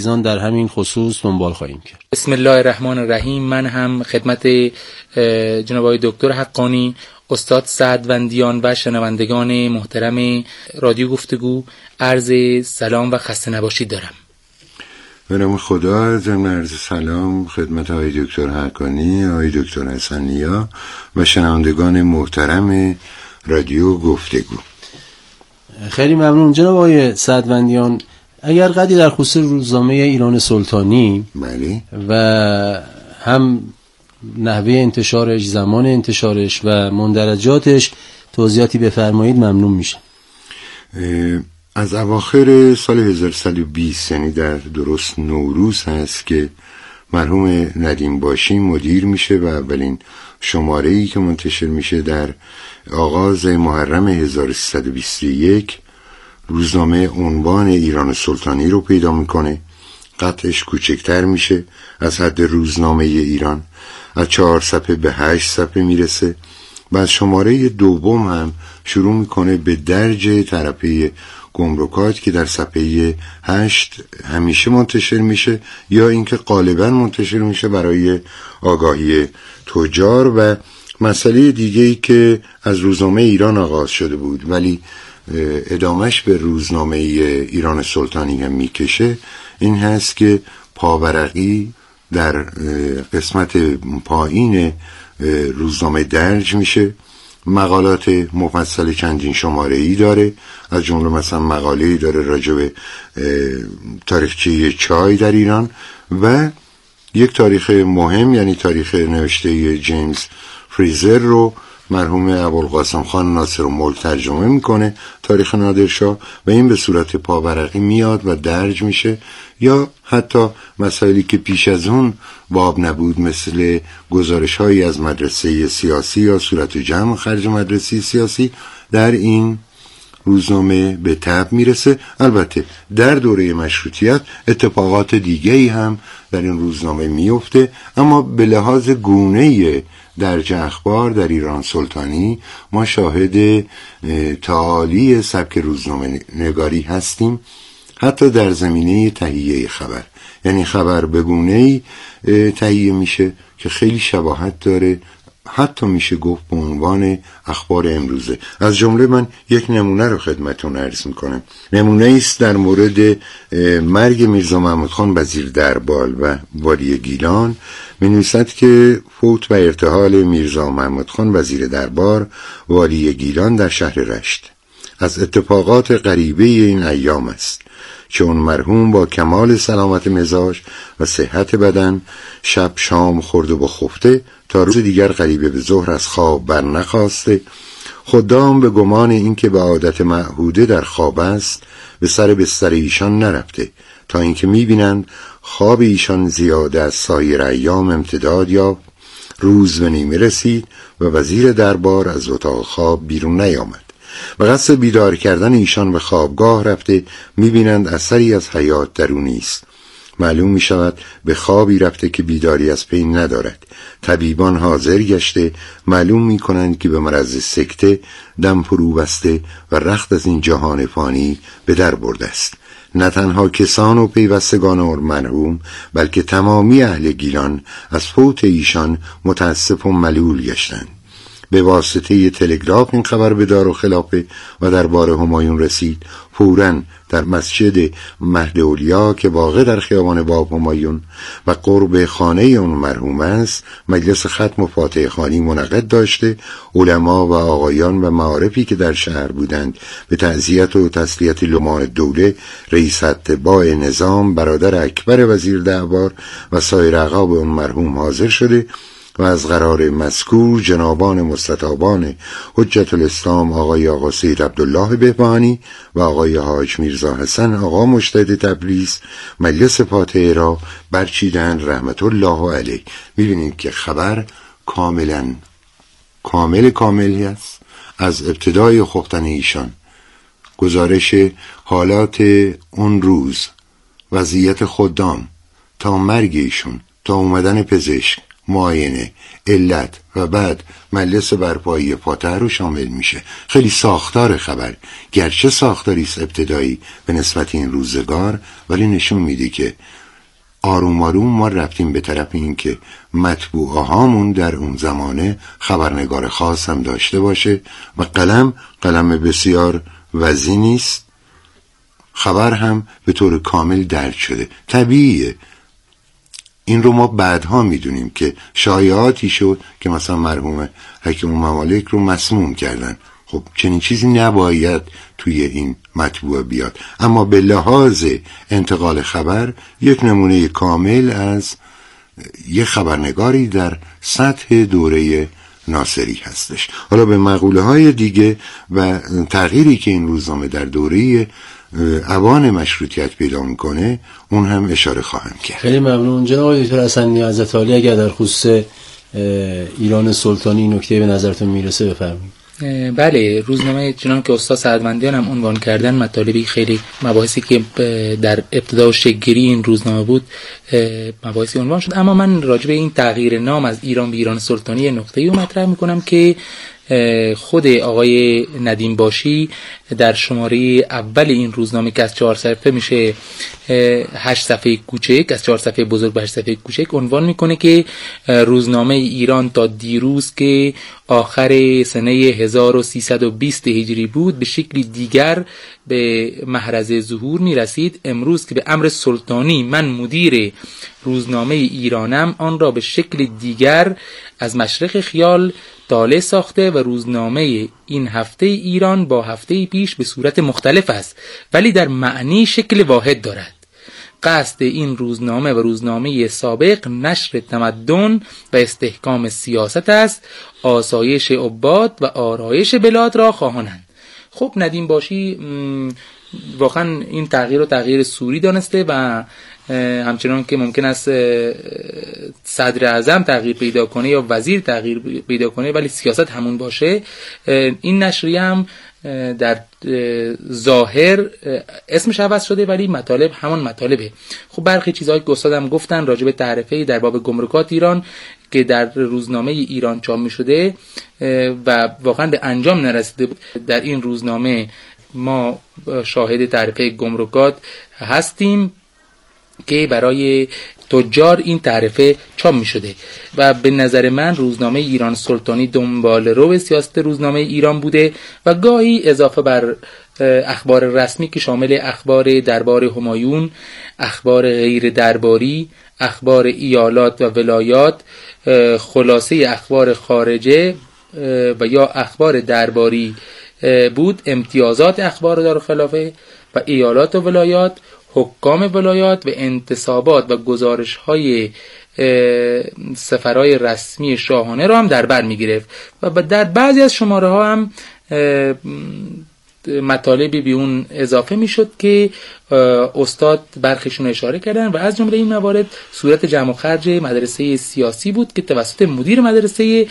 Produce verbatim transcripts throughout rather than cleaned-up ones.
عزیزان در همین خصوص دنبال خواهیم کرد. بسم الله الرحمن الرحیم. من هم خدمت جناب آقای دکتر حقانی، استاد سعدوندیان و شنوندگان محترم رادیو گفتگو عرض سلام و خسته نباشید دارم. به نام خدا، ضمن عرض سلام خدمت آقای دکتر حقانی، آقای دکتر حسن‌نیا و شنوندگان محترم رادیو گفتگو. خیلی ممنون جناب آقای سعدوندیان. اگر قدری در خصوص روزنامه ایران سلطانی بله و هم نحوه انتشارش، زمان انتشارش و مندرجاتش توضیحاتی بفرمایید ممنون میشه. از اواخر سال هزار و سیصد و بیست، یعنی در درست نوروز هست که مرحوم ندیم باشی مدیر میشه و اولین شماره‌ای که منتشر میشه در آغاز محرم هزار و سیصد و بیست و یک روزنامه عنوان ایران سلطانی رو پیدا میکنه. قطعش کوچکتر میشه از حد روزنامه ایران، از چهار صفحه به هشت صفحه میرسه و از شماره دوم هم شروع میکنه به درج طرفه گمرکات که در صفحه هشت همیشه منتشر میشه یا اینکه غالبا منتشر میشه برای آگاهی تجار. و مسئله دیگه‌ای که از روزنامه ایران آغاز شده بود ولی ادامش به روزنامه ایران سلطانی هم میکشه این هست که پاورقی در قسمت پایین روزنامه درج میشه. مقالات مفصل چندین شماره‌ای داره، از جمله مثلا مقاله‌ای داره راجع به تاریخچه چای در ایران و یک تاریخ مهم یعنی تاریخ نوشته جیمز فریزر رو مرحوم ابوالقاسم خان ناصرالملک ترجمه میکنه، تاریخ نادرشاه، و این به صورت پاورقی میاد و درج میشه. یا حتی مسائلی که پیش از اون باب نبود مثل گزارش هایی از مدرسه سیاسی یا صورت جمع خرج مدرسه سیاسی در این روزنامه به طبع میرسه. البته در دوره مشروطیت اتفاقات دیگه‌ای هم در این روزنامه میفته، اما به لحاظ گونه درج اخبار در ایران سلطانی ما شاهد تعالی سبک روزنامه نگاری هستیم، حتی در زمینه تهیه خبر. یعنی خبر به گونه‌ای تهیه میشه که خیلی شباهت داره، حتی میشه گفت به عنوان اخبار امروزه. از جمله من یک نمونه رو خدمتون عرض میکنم. نمونه است در مورد مرگ میرزا محمود خان وزیر دربال و والی گیلان. می‌نویسد که فوت و ارتحال میرزا محمود خان وزیر دربار والی گیلان در شهر رشت از اتفاقات غریبه این ایام است که اون مرحوم با کمال سلامت مزاج و صحت بدن شب شام خورده و خفته تا روز دیگر غریبه به ظهر از خواب بر نخواسته. خدام به گمان اینکه به عادت معهوده در خواب است به سر بستر ایشان نرفته تا اینکه می‌بینند خواب ایشان زیاده از سایر ایام امتداد یافت. روز به نیمه رسید و وزیر دربار از اتاق خواب بیرون نیامد و قصد بیدار کردن ایشان به خوابگاه رفته می‌بینند اثری از حیات در او نیست. معلوم می شود به خوابی رفته که بیداری از پی ندارد. طبیبان حاضر گشته معلوم می کنند که به مرض سکته دم فرو بسته و رخت از این جهان فانی به در برده است. نه تنها کسان و پیوستگان مرحوم بلکه تمامی اهل گیلان از فوت ایشان متاسف و ملول گشتند. به واسطه تلگراف این خبر به دارالخلافه و دربار همایون رسید. فوراً در مسجد مهد اولیا که واقع در خیابان باب همایون و قرب خانه اون مرحوم است مجلس ختم و فاتحه خوانی منعقد داشته. علما و آقایان و معارفی که در شهر بودند به تعزیت و تسلیت لمان دوله، رئیس اتباع نظام، برادر اکبر وزیر دربار و سایر اقربا اون مرحوم حاضر شده و از قرار مذکور جنابان مستطابان حجت الاسلام آقای آقا سید عبدالله بهبهانی و آقای حاج میرزا حسن آقا مجتهد تبریز مجلس فاتحه را برچیدند رحمت الله علیه. می‌بینید که خبر کاملا کامل کاملی است از ابتدای خفتن ایشان، گزارش حالات اون روز، وضعیت خدام تا مرگ ایشون تا اومدن پزشک معاینه، علت و بعد مجلس برپایی پاتر رو شامل میشه. خیلی ساختار خبر، گرچه ساختاری است ابتدایی به نسبت این روزگار، ولی نشون میده که آروم آروم ما رفتیم به طرف این که مطبوعه هامون در اون زمانه خبرنگار خاص هم داشته باشه و قلم قلم بسیار وزینی است. خبر هم به طور کامل درج شده. طبیعیه، این رو ما بعدها میدونیم که شایعاتی شد که مثلا مرحوم حکیم ممالک رو مسموم کردن. خب چنین چیزی نباید توی این مطبوعه بیاد، اما به لحاظ انتقال خبر یک نمونه کامل از یک خبرنگاری در سطح دوره ناصری هستش. حالا به مقوله های دیگه و تغییری که این روزنامه در دوره اوان مشروطیت پیدا میکنه اون هم اشاره خواهم کرد. خیلی ممنون جناب آقای دکتر حسنی عزت‌عالی. اگر در خصوص ایران سلطانی نکته به نظرتون میرسه بفرمایید. بله، روزنامه چنان که استاد سعدوندیان هم عنوان کردن مطالبی خیلی مباحثی که در ابتدا و شکل‌گیری این روزنامه بود مباحثی عنوان شد، اما من راجع به این تغییر نام از ایران به ایران سلطانی نقطه‌ای رو مطرح میکنم که خود آقای ندیم باشی در شماره اول این روزنامه که از چهار صفحه میشه هشت صفحه کوچک، از چهار صفحه بزرگ به هشت صفحه کوچک، عنوان میکنه که روزنامه ایران تا دیروز که آخر سنه هزار و سیصد و بیست هجری بود به شکلی دیگر به محرز ظهور میرسید. امروز که به امر سلطانی من مدیر روزنامه ایرانم، آن را به شکل دیگر از مشرق خیال طالع ساخته و روزنامه این هفته ایران با هفته پیش به صورت مختلف است ولی در معنی شکل واحد دارد. قصد این روزنامه و روزنامه سابق نشر تمدن و استحکام سیاست است، آسایش عباد و آرایش بلاد را خواهانند. خب ندیم باشی واقعا این تغییر رو تغییر سوری دانسته و همچنان که ممکن است صدر اعظم تغییر پیدا کنه یا وزیر تغییر پیدا کنه ولی سیاست همون باشه، این نشریه هم در ظاهر اسمش عوض شده ولی مطالب همون مطالبه. خب برخی چیزهایی که استادم گفتن راجع به تعرفه در باب گمرکات ایران که در روزنامه ایران چاپ می شده و واقعا به انجام نرسیده، در این روزنامه ما شاهد تعرفه گمرکات هستیم که برای تجار این تعرفه چاپ می شده و به نظر من روزنامه ایران سلطانی دنبال رو سیاست روزنامه ایران بوده و گاهی اضافه بر اخبار رسمی که شامل اخبار دربار همایون، اخبار غیر درباری، اخبار ایالات و ولایات، خلاصه اخبار خارجه و یا اخبار درباری بود، امتیازات اخبار دارالخلافه و ایالات و ولایات، حکام ولایات و انتصابات و گزارش‌های سفرهای رسمی شاهانه را هم در بر می‌گرفت و در بعضی از شماره‌ها هم مطالبی به اون اضافه میشد که استاد برخیشون اشاره کردن و از جمله این موارد صورت جمع و خرج مدرسه سیاسی بود که توسط مدیر مدرسه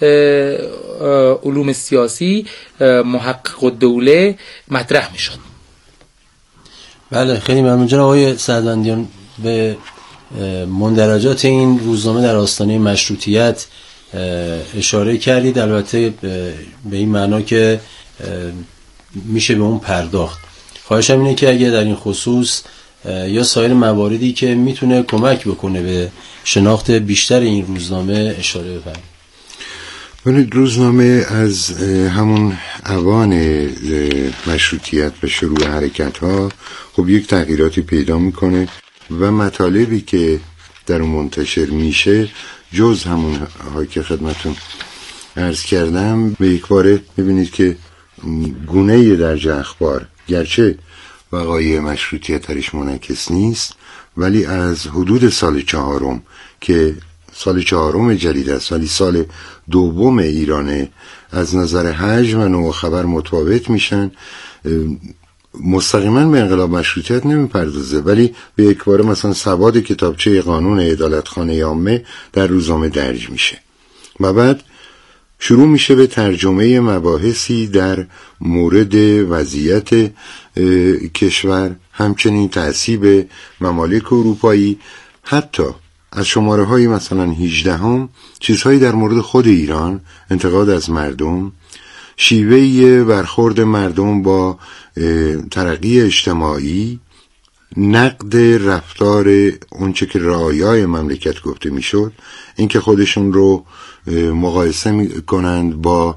علوم سیاسی محقق الدوله مطرح میشد. بله خیلی ممنون جناب آقای سعدوندیان. به مندرجات این روزنامه در آستانه مشروطیت اشاره کردید، البته به این معنا که میشه به اون پرداخت. خواهشم اینه که اگه در این خصوص یا سایر مواردی که میتونه کمک بکنه به شناخت بیشتر این روزنامه اشاره بفرمایید. روزنامه از همون اوان مشروطیت و شروع حرکت ها خب یک تغییراتی پیدا میکنه و مطالبی که در اون منتشر میشه جز همون هایی که خدمتون عرض کردم به یک باره میبینید که گونه درج اخبار گرچه وقایع مشروطیت درش منعکس نیست ولی از حدود سال چهارم که سال چهارم جدید است ولی سال دوم ایرانه از نظر حجم و نوع خبر متفاوت میشن. مستقیما به انقلاب مشروطیت نمیپردازه ولی به یک باره مثلا سواد کتابچه قانون عدالتخانه عامه در روزنامه درج میشه و بعد شروع میشه به ترجمه مباحثی در مورد وضعیت کشور، همچنین تعصیب ممالک اروپایی، حتی از شماره های مثلا هجده هم چیزهایی در مورد خود ایران، انتقاد از مردم، شیوه برخورد مردم با ترقی اجتماعی، نقد رفتار اونچه که رعایای مملکت گفته میشد، اینکه خودشون رو مقایسه میکنند با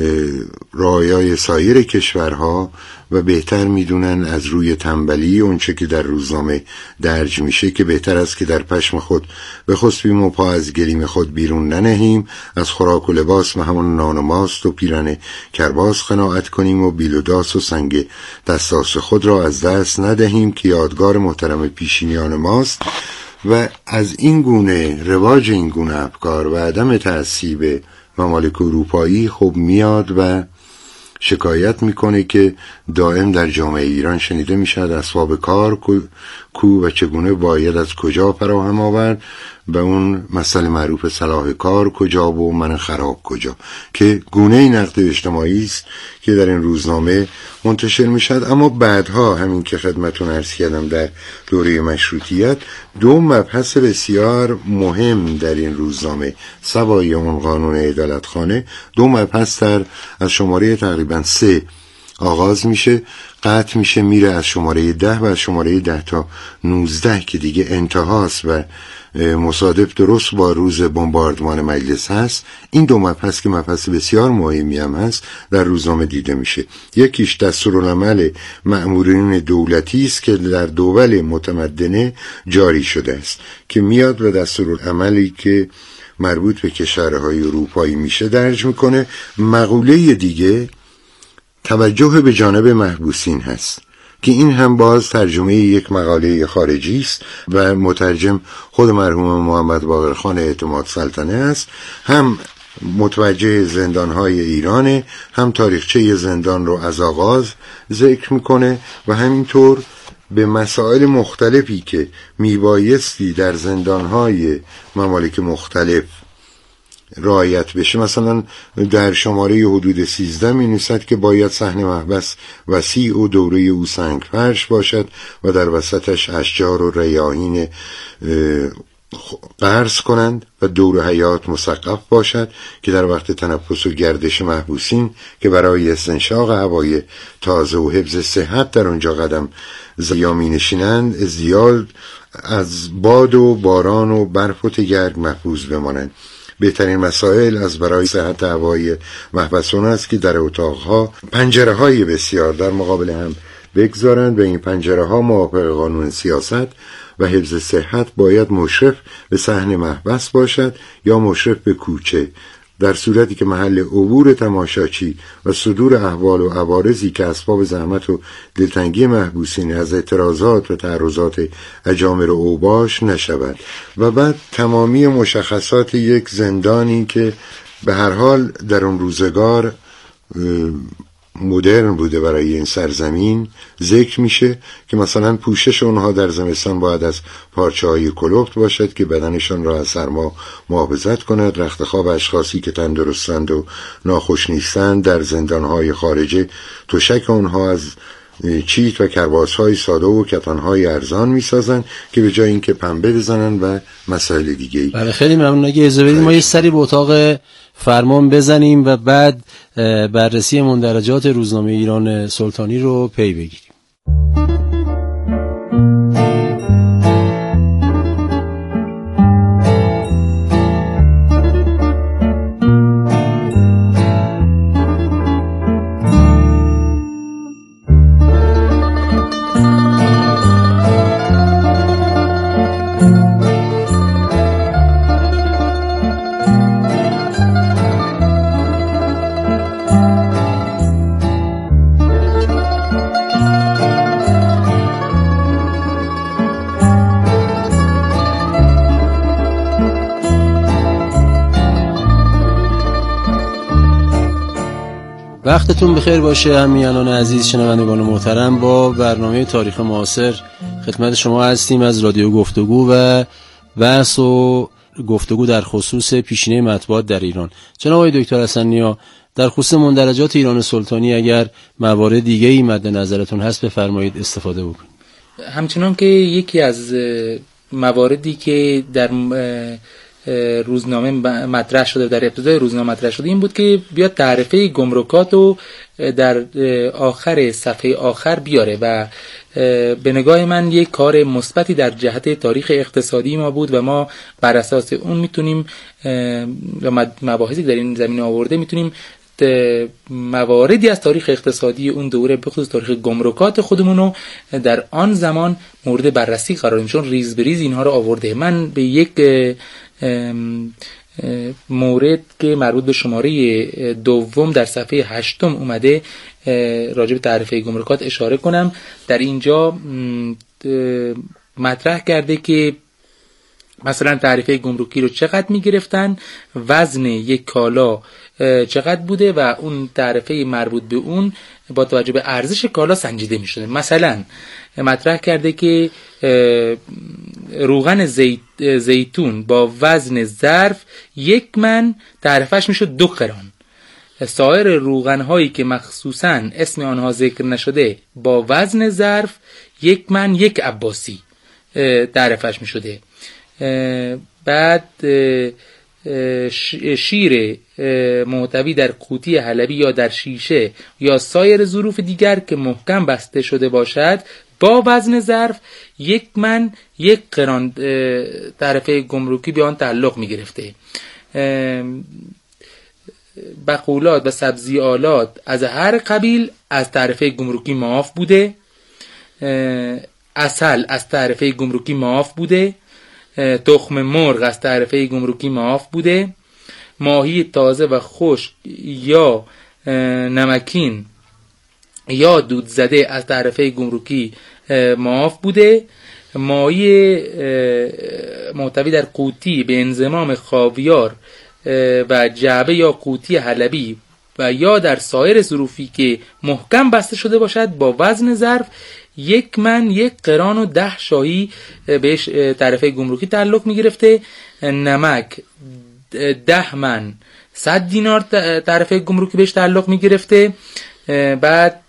رعایای سایر کشورها و بهتر میدونن از روی تنبلی اونچه که در روزنامه درج میشه که بهتر است که در پشم خود بخسبیم و پا از گلیم خود بیرون ننهیم، از خوراک و لباس و همون نان و ماست و پیرن کرباس قناعت کنیم و بیل و داس و سنگ دستاس خود را از دست ندهیم که یادگار محترم پیشینیان ماست. و از این گونه رواج این گونه افکار و عدم تعصیب ممالک اروپایی خب میاد و شکایت میکنه که دائم در جامعه ایران شنیده میشد اسباب کار کو و چگونه باید از کجا فراهم آورد و اون مسئله معروف صلاح کار کجا و من خراب کجا، که گونه نقد اجتماعی است که در این روزنامه منتشر میشد. اما بعدها همین که خدمتون عرض کردم در دوره مشروطیت دو مبحث بسیار مهم در این روزنامه سوای اون قانون عدالتخانه، دو مبحث در از شماره تقریبا سه آغاز میشه، قطع میشه، میره از شماره ده و از شماره ده تا نوزده که دیگه انتهاست و مصادف درست با روز بمباردمان مجلس هست. این دو مبحث که مبحث بسیار مهمی هم هست در روزنامه دیده میشه. یکیش دستورالعمل مأمورین دولتی است که در دول متمدنه جاری شده است که میاد و دستورالعملی که مربوط به کشورهای اروپایی میشه درج میکنه. مقوله دیگه توجه به جانب محبوسین هست که این هم باز ترجمه یک مقاله خارجی است و مترجم خود مرحوم محمد باقرخان اعتماد سلطنه است. هم متوجه زندانهای ایرانه، هم تاریخچه زندان رو از آغاز ذکر میکنه و همینطور به مسائل مختلفی که میبایستی در زندانهای ممالک مختلف رعایت بشه. مثلا در شماره حدود سیزده می نویسد که باید صحن محبس وسیع و دوره او سنگ فرش باشد و در وسطش اشجار و ریاحین قرض کنند و دور حیات مسقف باشد که در وقت تنفس و گردش محبوسین که برای استنشاق هوای تازه و حفظ صحت در اونجا قدم زیا می نشینند زیاد از باد و باران و برف و تگرگ محفوظ بمانند. بهترین مسائل از برای صحت هوای محبسون است که در اتاقها پنجره های بسیار در مقابل هم بگذارند و این پنجره ها موافق قانون سیاست و حفظ صحت باید مشرف به صحن محبس باشد یا مشرف به کوچه، در صورتی که محل عبور تماشاچی و صدور احوال و عوارضی که اسباب زحمت و دلتنگی محبوسین از اعتراضات و تعرضات اجامر و اوباش نشود. و بعد تمامی مشخصات یک زندانی که به هر حال در اون روزگار مدرن بوده برای این سرزمین ذکر میشه که مثلا پوشش اونها در زمستان باید از پارچه های کلفت باشد که بدنشان را از سرما محافظت کند. رخت خواب اشخاصی که تندرستند و ناخوش نیستند در زندانهای خارجه تشک اونها از چیت و کرباس های ساده و کتان های ارزان میسازن که به جای اینکه پنبه بزنن و مسائل دیگه ای. بله خیلی ممنون. اگه اجازه بدید ما یه سری به اتاق فرمان بزنیم و بعد بررسی مندرجات روزنامه ایران سلطانی رو پی بگیریم. وقتتون بخیر باشه همیهنان عزیز، شنوندگان محترم. با برنامه تاریخ معاصر خدمت شما هستیم از رادیو گفتگو و بحث و گفتگو در خصوص پیشینه مطبوعات در ایران. جناب آقای دکتر حسن نیا، در خصوص مندرجات ایران سلطانی اگر موارد دیگه‌ای مد نظرتون هست بفرمایید استفاده بکنید. همچنان که یکی از مواردی که در روزنامه مطرح شده، در ابتدای روزنامه مطرح شده این بود که بیاد تعرفه گمرکات رو در آخر صفحه آخر بیاره و به نگاه من یک کار مثبتی در جهت تاریخ اقتصادی ما بود و ما بر اساس اون میتونیم و مباحثی در این زمینه آورده میتونیم مواردی از تاریخ اقتصادی اون دوره به خصوص تاریخ گمرکات خودمونو در آن زمان مورد بررسی قرار بدیم، چون ریز به ریز اینها رو آورده. من به یک مورد که مربوط به شماره دوم در صفحه هشتم اومده راجع به تعرفه گمرکات اشاره کنم. در اینجا مطرح کرده که مثلا تعرفه گمرکی رو چقدر میگرفتن، وزن یک کالا چقدر بوده و اون تعرفه مربوط به اون با توجه به ارزش کالا سنجیده میشده. مثلا مطرح کرده که روغن زیت زیتون با وزن ظرف یک من تعرفهش میشد دو قران. سایر روغن هایی که مخصوصا اسم آنها ذکر نشده با وزن ظرف یک من یک عباسی تعرفهش میشده. بعد شیر محتوی در قوطی حلبی یا در شیشه یا سایر ظروف دیگر که محکم بسته شده باشد با وزن ظرف یک من یک قران تعرفه گمرکی به آن تعلق می گرفته. بقولات و سبزیالات از هر قبیل از تعرفه گمرکی معاف بوده. عسل از تعرفه گمرکی معاف بوده. تخم مرغ از تعرفه گمرکی معاف بوده. ماهی تازه و خشک یا نمکین یا دود زده از تعرفه گمرکی معاف بوده. ماهی محتوی در قوطی به انضمام خاویار و جعبه یا قوطی حلبی و یا در سایر ظروفی که محکم بسته شده باشد با وزن ظرف یک من یک قران و ده شاهی بهش تعرفه گمرکی تعلق می گرفته. نمک ده من صد دینار تعرفه گمرکی بهش تعلق می گرفته. بعد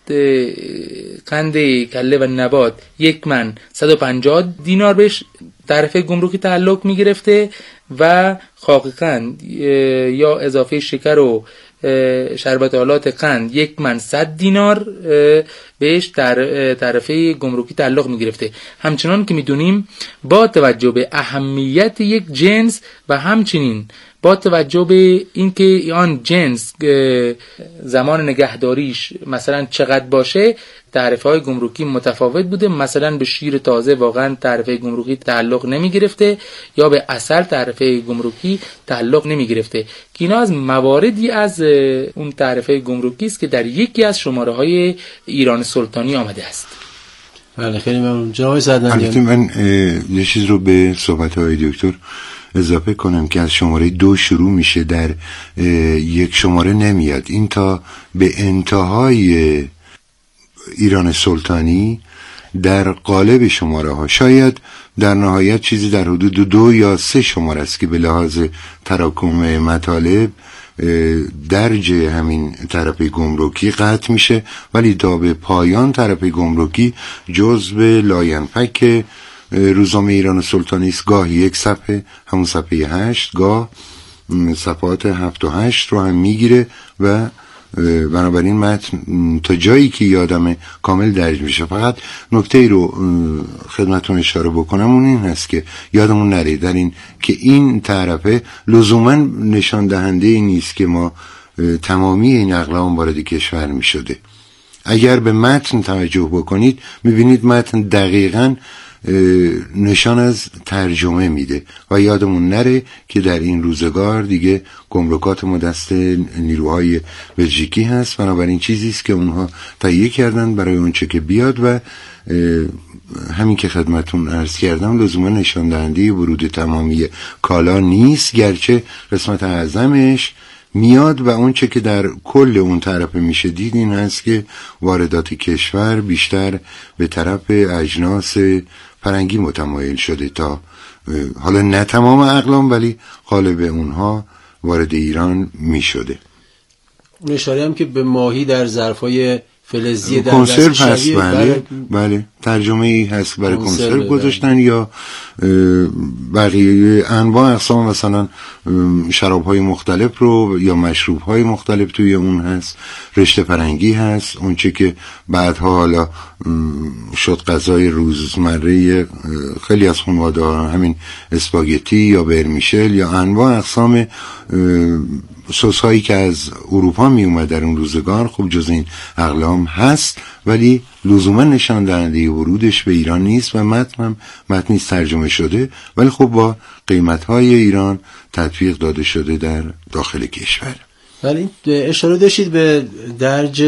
قند کله و نبات یک من صد و پنجاه دینار بهش تعرفه گمرکی تعلق می گرفته و خاک قند یا اضافه شکر و شربت آلات قند یک من صد دینار بهش تعرفه گمرکی تعلق می گرفته. همچنان که می دونیم با توجه به اهمیت یک جنس و همچنین با توجه به اینکه آن جنس زمان نگهداریش مثلا چقدر باشه تعرفه های گمرکی متفاوت بوده. مثلا به شیر تازه واقعا تعرفه گمرکی تعلق نمی گرفته یا به عسل تعرفه گمرکی تعلق نمی گرفته که اینا از مواردی از اون تعرفه گمرکی است که در یکی از شماره های ایران سلطانی آمده است. بله خیلی ممنون جناب سعدوندیان. من یه چیز رو به صحبت های دکتر اضافه کنم که از شماره دو شروع میشه، در یک شماره نمیاد، این تا به انتهای ایران سلطانی در قالب شماره ها، شاید در نهایت چیزی در حدود دو یا سه شماره است که به لحاظ تراکم مطالب درج همین تعرفه گمرکی قطع میشه، ولی تا به پایان تعرفه گمرکی جزء لاینفک روزنامه ایران سلطانی است. گاه یک صفحه همون صفحه هشت، گاه صفحات هفت و هشت رو هم میگیره و بنابراین متن تا جایی که یادم کامل درج میشه. فقط نکته ای رو خدمتتون اشاره بکنم اون این هست که یادمون نره در این که این تعرفه لزوما نشان دهنده ای نیست که ما تمامی این اقلام وارد کشور میشده. اگر به متن توجه بکنید میبینید متن دقیقاً نشان از ترجمه میده و یادمون نره که در این روزگار دیگه گمرکات ما دست نیروهای بلژیکی هست، بنابراین چیزی است که اونها تهیه کردن برای اون چه که بیاد و همین که خدمتون عرض کردم لزوما نشان دهنده ورود تمامی کالا نیست، گرچه قسمت اعظمش میاد و اون چه که در کل اون طرف میشه دید این هست که واردات کشور بیشتر به طرف اجناس فرنگی متمایل شده تا حالا نه تمام اقلام ولی غالب اونها وارد ایران میشده. اون اشاره هم که به ماهی در ظرفای فلزی در کنسرو هست. بله بله ترجمه ای هست برای کنسرو گذاشتن یا بقیه انواع اقسام مثلا شراب های مختلف رو یا مشروب های مختلف توی اون هست، رشته فرنگی هست، اون چه که بعدها حالا شد غذای روزمره خیلی از خانواده ها، همین اسپاگتی یا برمیشل یا انواع اقسام سس هایی که از اروپا می اومد در اون روزگار. خب جز این اقلام هست ولی لزوما نشان دهنده ورودش به ایران نیست و متن هم متنی ترجمه شده ولی خب با قیمت های ایران تطبیق داده شده در داخل کشور. ولی اشاره داشتید به درج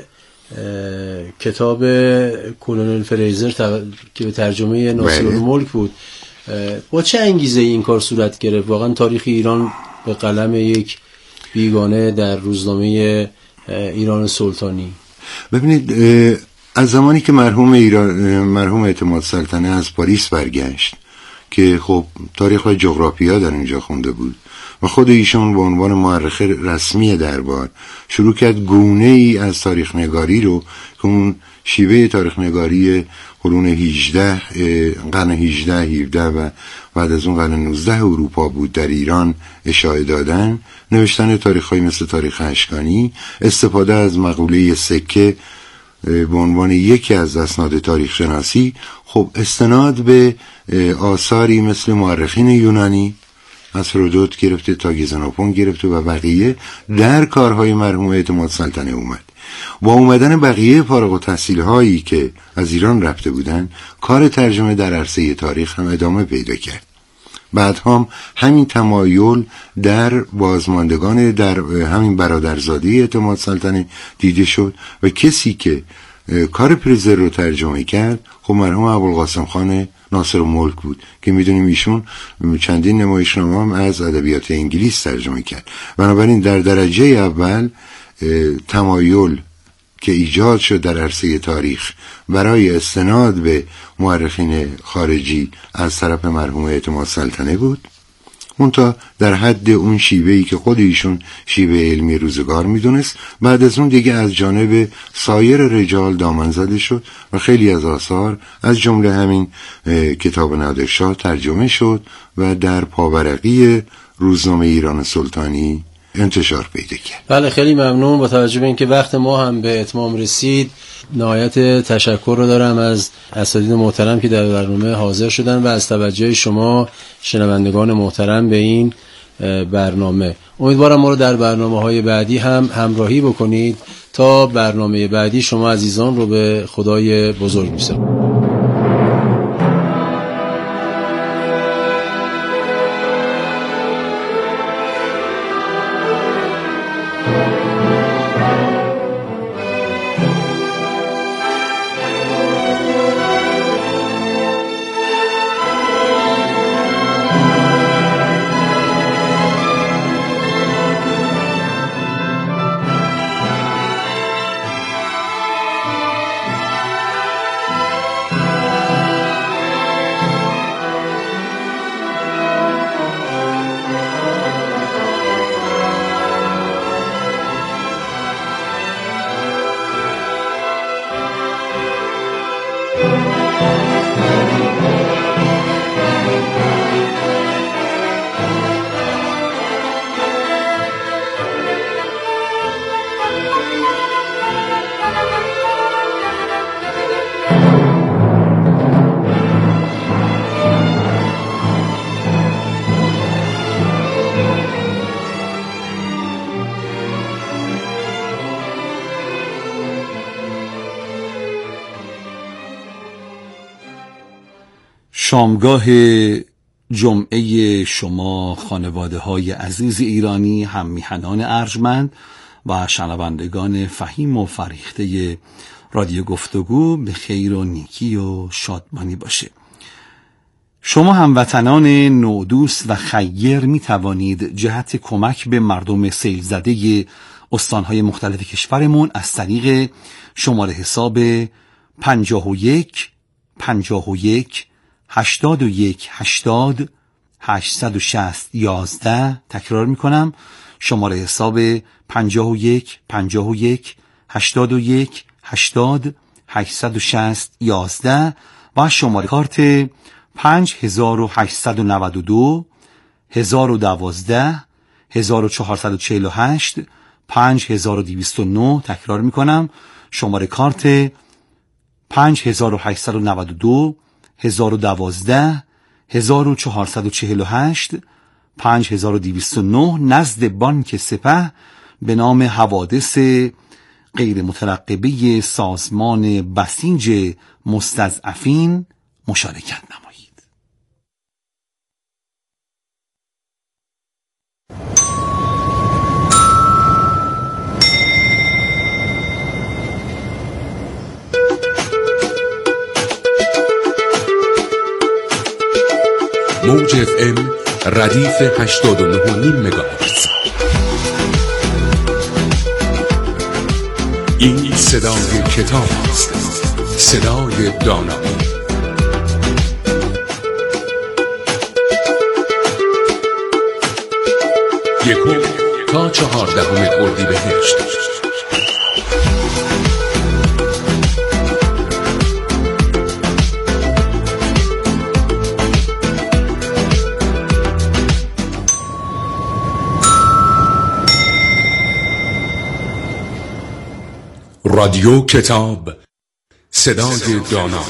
کتاب کلونل فریزر که به ترجمه ناصرالملک بود. با چه انگیزه این کار صورت گرفت؟ واقعا تاریخ ایران به قلم یک بیگانه در روزنامه ایران سلطانی. ببینید از زمانی که مرحوم ایران مرحوم اعتماد سلطنه از پاریس برگشت که خب تاریخ و جغرافیا در اینجا خونده بود و خود ایشون به عنوان مورخ رسمی دربار شروع کرد گونه ای از تاریخ نگاری رو که اون شیوه تاریخ نگاری قرون هجده قرن هجده هفده و بعد از اون قرن نوزده اروپا بود در ایران اشاعه دادن، نوشتن تاریخ‌های مثل تاریخ اشکانی، استفاده از مقوله سکه به عنوان یکی از اسناد تاریخ شناسی، خب استناد به آثاری مثل مورخین یونانی از هرودوت گرفته تا گزنوپون گرفته و بقیه در کارهای مرحوم اعتماد سلطنه اومد. با اومدن بقیه فارغ التحصیل هایی که از ایران رفته بودن کار ترجمه در عرصه تاریخ هم ادامه پیدا کرد. بعد هم همین تمایل در بازماندگان در همین برادرزاده اعتماد سلطنه دیده شد و کسی که کار پریزر رو ترجمه کرد خب مرحوم ابوالقاسم خان ناصرالملک بود که میدونیم ایشون چندین نمایشنامه هم از ادبیات انگلیس ترجمه کرد. بنابراین در درجه اول تمایل که ایجاد شد در عرصه تاریخ برای استناد به مورخین خارجی از طرف مرحوم اعتماد سلطنه بود، اونتا در حد اون شیوهی که خود ایشون شیوه علمی روزگار میدونست. بعد از اون دیگه از جانب سایر رجال دامن زده شد و خیلی از آثار از جمله همین کتاب نادرشاه ترجمه شد و در پاورقی روزنامه ایران سلطانی انتشار پیدا کرد. بله خیلی ممنون. با توجه به اینکه وقت ما هم به اتمام رسید نهایت تشکر رو دارم از اساتید محترم که در برنامه حاضر شدن و از توجه شما شنوندگان محترم به این برنامه. امیدوارم ما رو در برنامه‌های بعدی هم همراهی بکنید. تا برنامه بعدی شما عزیزان رو به خدای بزرگ می‌سپارم. شامگاه جمعه شما خانواده های عزیز ایرانی، هم میهنان ارجمند و شنوندگان فهیم و فریخته رادیو گفتگو به خیر و نیکی و شادمانی باشه. شما هموطنان نودوست و خیر می توانید جهت کمک به مردم سیل زده استانهای مختلف کشورمون از طریق شماره حساب پنجاه و یک پنجاه و یک هشتاد و یک هشتاد هشتصد و شصت یازده، تکرار می کنم، شماره حساب پنجاه و یک پنجاه و یک هشتاد و یک هشتاد هشتصد و شصت یازده و شماره کارت پنج هزار و هشتصد و نود و دو هزار و دوازده هزار و چهارصد و چهل و هشت پنج هزار و دویست و نه. تکرار میکنم، شماره کارت پنج هزار و هشتصد و نود و دو هزار و دوازده هزار و چهارصد و چهل و هشت پنج هزار و دویست و نه نزد بانک سپه به نام حوادث غیر مترقبه سازمان بسیج مستضعفین مشارکت نمایید. موج اف ام ردیف هشتاد و نه و نیم مگاهرتز. این صدای کتاب است، صدای دانایی. یکم تا چهاردهم اردیبهشت. رادیو کتاب، صدای دانایی.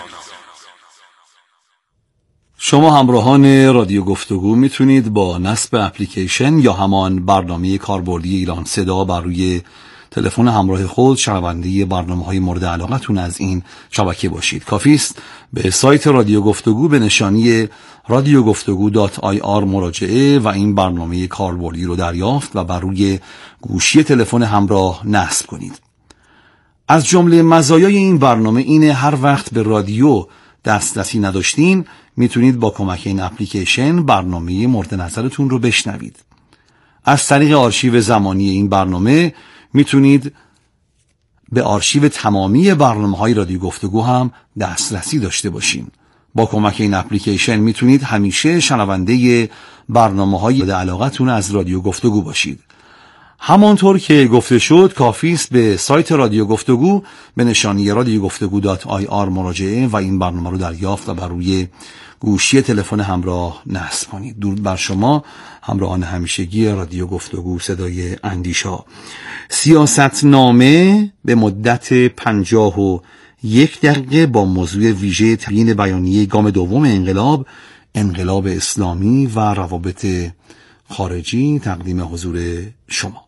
شما همراهان رادیو گفتگو میتونید با نصب اپلیکیشن یا همان برنامه کاربردی ایران صدا بر روی تلفن همراه خود شنونده برنامه‌های مورد علاقتون از این شبکه باشید. کافی است به سایت رادیو گفتگو به نشانی رادیو گفتگو دات آی آر مراجعه و این برنامه کاربردی رو دریافت و بر روی گوشی تلفن همراه نصب کنید. از جمله مزایای این برنامه اینه هر وقت به رادیو دسترسی نداشتین میتونید با کمک این اپلیکیشن برنامه مورد نظرتون رو بشنوید. از طریق آرشیو زمانی این برنامه میتونید به آرشیو تمامی برنامه‌های رادیو گفتگو هم دسترسی داشته باشین. با کمک این اپلیکیشن میتونید همیشه شنونده برنامه‌های مورد علاقتون از رادیو گفتگو باشید. همانطور که گفته شد کافی است به سایت رادیو گفتگو به نشانی رادیو گفتگو دات آی آر مراجعه و این برنامه رو دریافت و بر روی گوشی تلفن همراه نصب کنید. درود بر شما همراهان همیشگی رادیو گفتگو صدای اندیشا. سیاستنامه به مدت پنجاه و یک دقیقه با موضوع ویژه تبیین بیانیه گام دوم انقلاب، انقلاب اسلامی و روابط خارجی تقدیم حضور شما.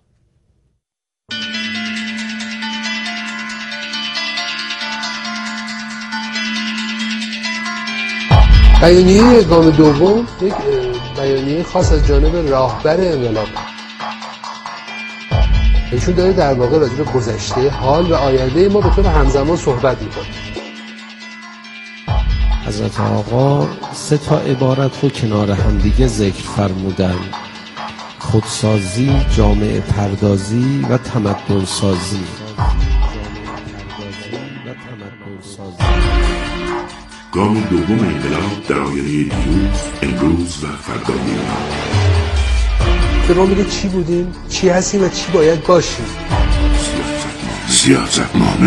بیانیه گام دوم یک بیانیه خاص از جانب راهبر انقلاب. ایشون داره در واقع راجع به گذشته، حال و آینده ما به طور همزمان صحبت می‌کنه. حضرت آقا سه تا عبارت رو کنار هم دیگه ذکر فرمودن: خودسازی، جامعه پردازی و تمدن سازی. گام دوم انقلاب در آینده دیروز، امروز و فردای ما. به ما میگه چی بودیم، چی هستیم و چی باید باشیم. سیاست نامه.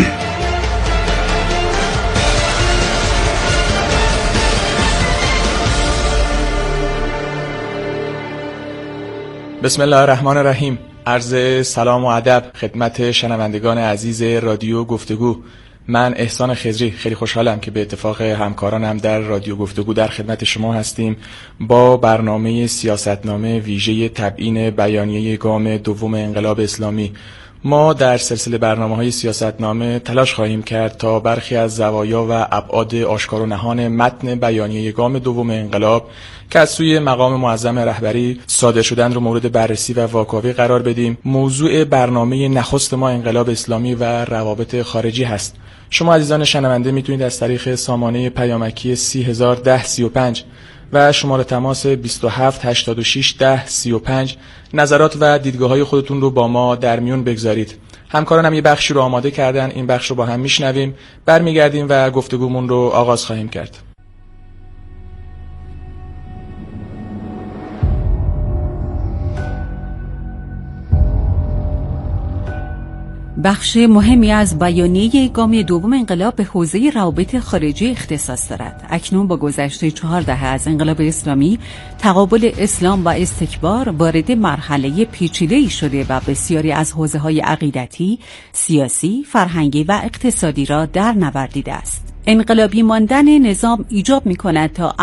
بسم الله الرحمن الرحیم. عرض سلام و ادب خدمت شنوندگان عزیز رادیو گفتگو. من احسان خضری خیلی خوشحالم که به اتفاق همکارانم در رادیو گفتگو در خدمت شما هستیم با برنامه سیاستنامه ویژه تبیین بیانیه گام دوم انقلاب اسلامی. ما در سلسله برنامه‌های سیاستنامه تلاش خواهیم کرد تا برخی از زوایا و ابعاد آشکار و نهان متن بیانیه گام دوم انقلاب که از سوی مقام معظم رهبری صادر شدن رو مورد بررسی و واکاوی قرار بدیم. موضوع برنامه نخست ما انقلاب اسلامی و روابط خارجی هست. شما عزیزان شنونده میتونید از طریق سامانه پیامکی سی هزار ده سی و پنج و شماره تماس بیست و هفت هشتاد و شش ده سی و پنج نظرات و دیدگاه‌های خودتون رو با ما در میون بگذارید. همکارانم یه بخشی رو آماده کردن، این بخش رو با هم میشنویم، برمیگردیم و گفتگومون رو آغاز خواهیم کرد. بخش مهمی از بیانیه گام دوم انقلاب به حوزه روابط خارجی اختصاص دارد. اکنون با گذشت چهار دهه از انقلاب اسلامی، تقابل اسلام و استکبار وارد مرحله پیچیده‌ای شده و بسیاری از حوزه‌های عقیدتی، سیاسی، فرهنگی و اقتصادی را در نوردیده است. انقلابی ماندن نظام ایجاب می‌کند تا